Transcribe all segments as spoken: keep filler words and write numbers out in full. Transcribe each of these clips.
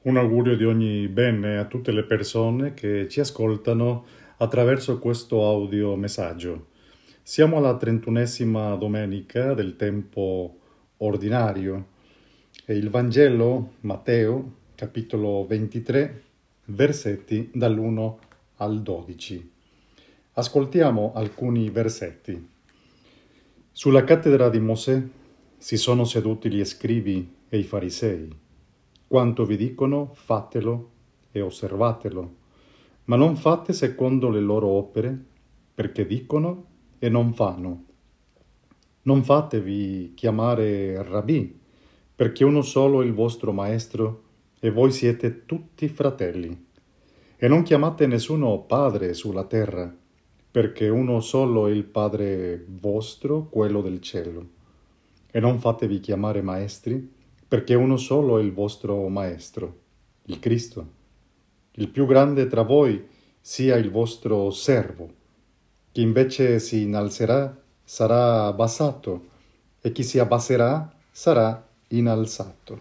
Un augurio di ogni bene a tutte le persone che ci ascoltano attraverso questo audio messaggio. Siamo alla trentunesima domenica del tempo ordinario e il Vangelo, Matteo, capitolo ventitré, versetti dall'uno al dodici. Ascoltiamo alcuni versetti. Sulla cattedra di Mosè si sono seduti gli scribi e i farisei. Quanto vi dicono, fatelo e osservatelo, ma non fate secondo le loro opere, perché dicono e non fanno. Non fatevi chiamare Rabbì, perché uno solo è il vostro maestro e voi siete tutti fratelli. E non chiamate nessuno padre sulla terra, perché uno solo è il Padre vostro, quello del cielo. E non fatevi chiamare maestri, perché uno solo è il vostro maestro, il Cristo. Il più grande tra voi sia il vostro servo. Chi invece si innalzerà sarà abbassato, e chi si abbasserà sarà innalzato.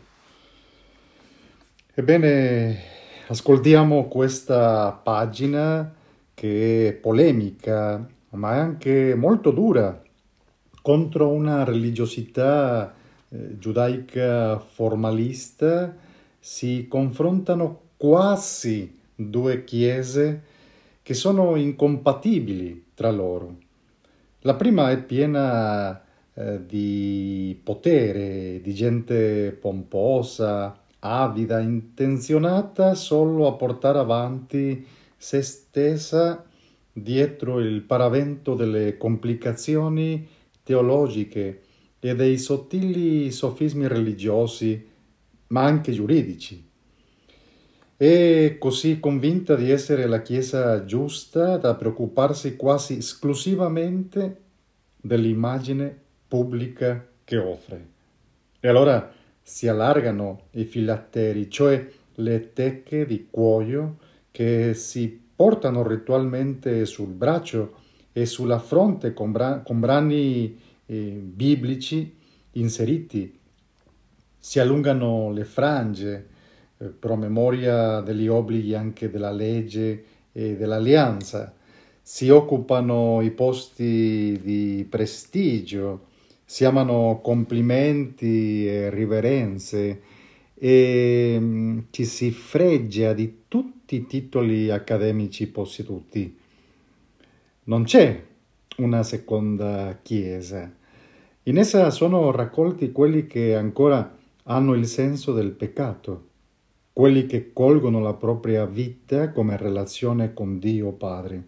Ebbene, ascoltiamo questa pagina che è polemica, ma è anche molto dura, contro una religiosità eh, giudaica formalista. Si confrontano quasi due chiese che sono incompatibili tra loro. La prima è piena eh, di potere, di gente pomposa, avida, intenzionata solo a portare avanti se stessa dietro il paravento delle complicazioni teologiche e dei sottili sofismi religiosi, ma anche giuridici. È così convinta di essere la Chiesa giusta da preoccuparsi quasi esclusivamente dell'immagine pubblica che offre. E allora si allargano i filatteri, cioè le tecche di cuoio che si portano ritualmente sul braccio e sulla fronte con, bra- con brani eh, biblici inseriti. Si allungano le frange, eh, promemoria degli obblighi anche della legge e dell'alleanza. Si occupano i posti di prestigio, si amano complimenti e riverenze e mm, ci si fregia di tutti i titoli accademici posseduti. Non c'è una seconda chiesa. In essa sono raccolti quelli che ancora hanno il senso del peccato, quelli che colgono la propria vita come relazione con Dio Padre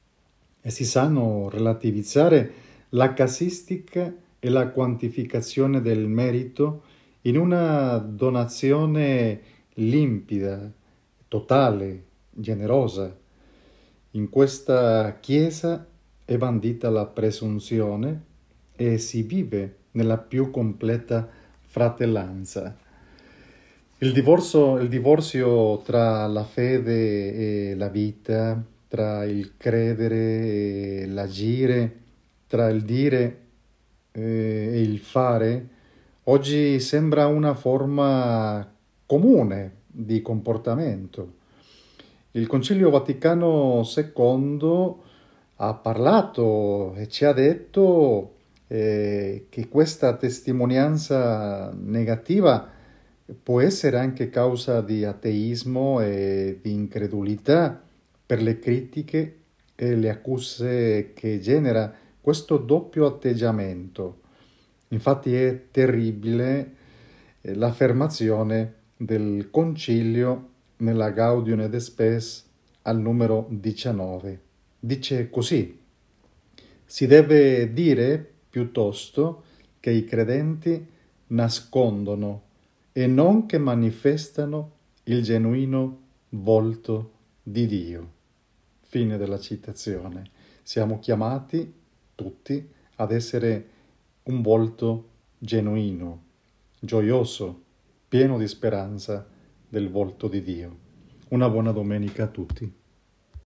e si sanno relativizzare la casistica e la quantificazione del merito in una donazione limpida, totale, generosa. In questa Chiesa è bandita la presunzione e si vive nella più completa fratellanza. Il divorzio, il divorzio tra la fede e la vita, tra il credere e l'agire, tra il dire eh, e il fare, oggi sembra una forma comune di comportamento. Il Concilio Vaticano secondo ha parlato e ci ha detto eh, che questa testimonianza negativa può essere anche causa di ateismo e di incredulità per le critiche e le accuse che genera questo doppio atteggiamento. Infatti è terribile eh, l'affermazione del Concilio nella Gaudium et Spes al numero diciannove. Dice così: si deve dire piuttosto che i credenti nascondono e non che manifestano il genuino volto di Dio. Fine della citazione. Siamo chiamati tutti ad essere un volto genuino, gioioso, pieno di speranza del volto di Dio. Una buona domenica a tutti.